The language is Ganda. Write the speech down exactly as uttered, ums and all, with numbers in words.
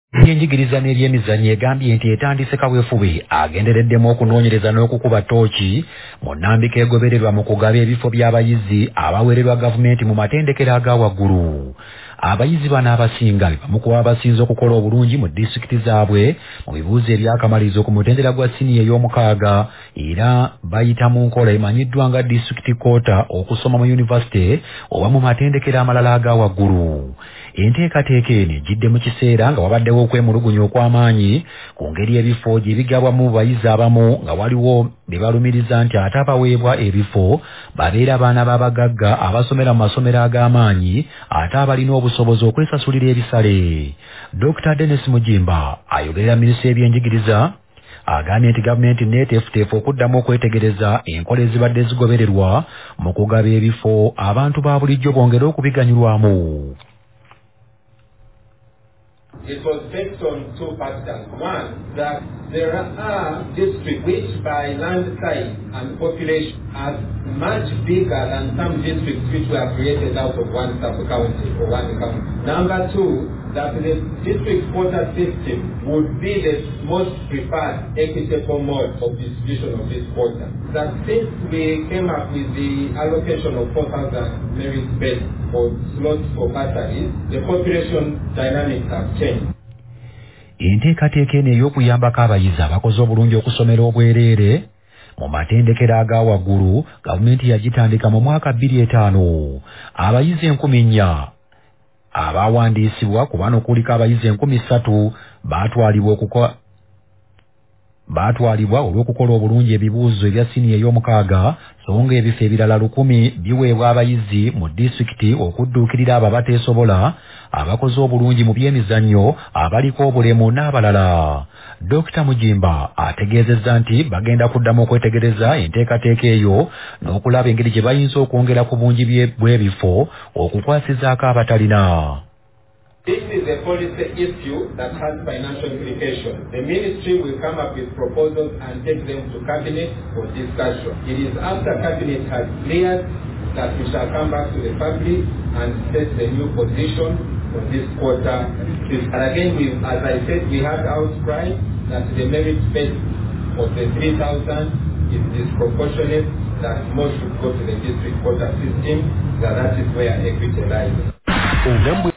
Yenjigiriza n'ebyemizannyo egambye nti etandise kaweefube agendereddemu okunoonyereza n'okukuba ttooki mu nnambika egobererwa mu kugaba ebifo by'abayizi abaweererwa gavumenti mu matendekero aga waggulu. Abayizi bano abasinga be bamu ku basinze okukola obulungi mu disitulikiti zaabwe mu bibuuzo ebyakamalizo ku mutendera gwa siniya ey'omukaaga era bayita mu nkola emanyiddwa nga disitulikiti koota okusoma mu yunivasite oba mu matendekero amalala aga waggulu. Enteekateeka eno ejjidde mu kiseera nga wabaddewo okwemulugunya okw'amaanyi ku ngeri ebifo gye bigabwamu bayizi abamu nga waliwo be balumiriza nti ate abaweebwa ebifo babeera abaana b'abagagga abasomera mu masomero ag'amaanyi ate abalina obusobozi okwesasulira ebisale. Dokita Dennis Mujimba ayogerera minisitule y'ebyenjigiriza agambye nti gavumenti neeteefuteefu okuddamu okwetegereza enkola ezibadde zigobererwa mu kugaba ebifo abantu ba bulijjo bongere okubiganyulwamu. It was based on two factors. One, that there are districts which by land size and population are much bigger than some districts which were created out of one sub-county or one county. Number two, that the district quota system would be the most preferred equitable mode of distribution of this quota. That since we came up with the allocation of four thousand merit beds for slots for batteries, the population dynamics have changed. Enteekateeka eno ey'okuyambako abayizi abakoze obulungi okusomera obwereere mu matendekero aga waggulu gavumenti yagitandika mu mwaka bbiri etaano. Abayizi enkumi nnya abawandiisibwa ku bano kuliko abayizi enkumi ssatu baatwalibwa okukola baatwalibwa olw'okukola obulungi ebibuuzo ebya siniya ey'omukaaga so nga ebifo ebirala lukumi biweebwa abayizi mu disitulikiti okudduukirira abo abateesobola abakoze obulungi mu by'emizannyo abaliko obulemu n'abalala. Dokita Mujimba ategeezezza nti bagenda kuddamu okwetegereza enteekateeka eyo n'okulaba engeri gye bayinza okwongera ku bungi bw'ebifo okukwasizaako abatalina. This is a policy issue that has financial implications. The ministry will come up with proposals and take them to cabinet for discussion. It is after cabinet has cleared that we shall come back to the public and set the new position for this quarter. And again, we, as I said, we had outcry that the merit base of the three thousand is disproportionate, that more should go to the district quota system, that that is where equity lies.